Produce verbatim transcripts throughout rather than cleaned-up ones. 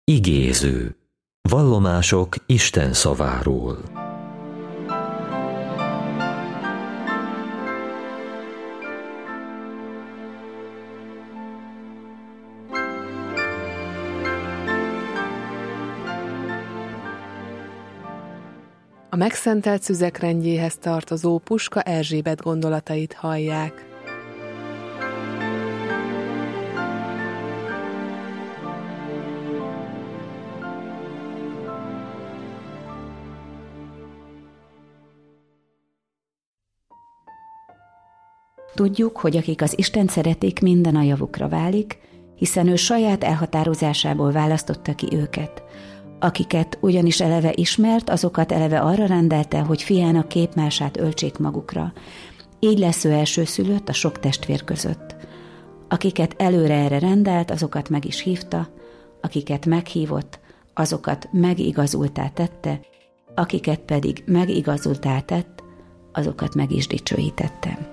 Igéző. Vallomások Isten szaváról. A megszentelt szüzek rendjéhez tartozó Puska Erzsébet gondolatait hallják. Tudjuk, hogy akik az Istent szeretik, minden a javukra válik, hiszen ő saját elhatározásából választotta ki őket. Akiket ugyanis eleve ismert, azokat eleve arra rendelte, hogy fiának képmását öltsék magukra. Így lesz ő elsőszülött a sok testvér között. Akiket előre erre rendelt, azokat meg is hívta, akiket meghívott, azokat megigazultá tette, akiket pedig megigazultá tett, azokat meg is dicsőítette.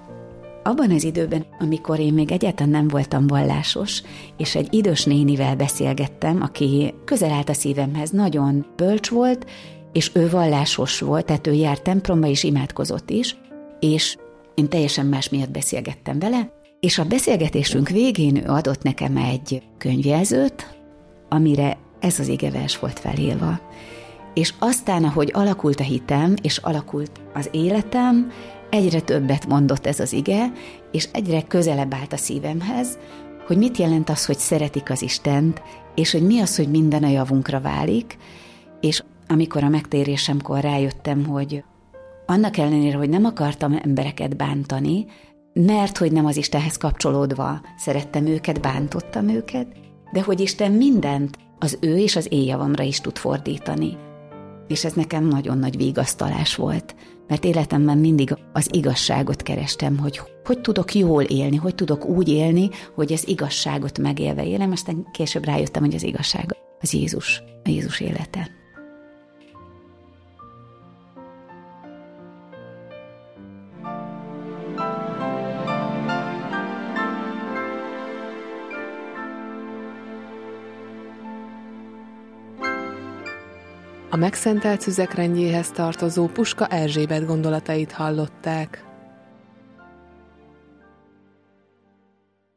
Abban az időben, amikor én még egyáltalán nem voltam vallásos, és egy idős nénivel beszélgettem, aki közel állt a szívemhez, nagyon bölcs volt, és ő vallásos volt, tehát ő járt templomba és imádkozott is, és én teljesen más miatt beszélgettem vele, és a beszélgetésünk végén ő adott nekem egy könyvjelzőt, amire ez az igevers volt felírva. És aztán, ahogy alakult a hitem, és alakult az életem, egyre többet mondott ez az ige, és egyre közelebb állt a szívemhez, hogy mit jelent az, hogy szeretik az Istent, és hogy mi az, hogy minden a javunkra válik, és amikor a megtérésemkor rájöttem, hogy annak ellenére, hogy nem akartam embereket bántani, mert hogy nem az Istenhez kapcsolódva szerettem őket, bántottam őket, de hogy Isten mindent az ő és az én javamra is tud fordítani. És ez nekem nagyon nagy vigasztalás volt, mert életemben mindig az igazságot kerestem, hogy hogy tudok jól élni, hogy tudok úgy élni, hogy az igazságot megélve élem, aztán később rájöttem, hogy az igazság az Jézus, a Jézus élete. A megszentelt szüzek rendjéhez tartozó Puska Erzsébet gondolatait hallották.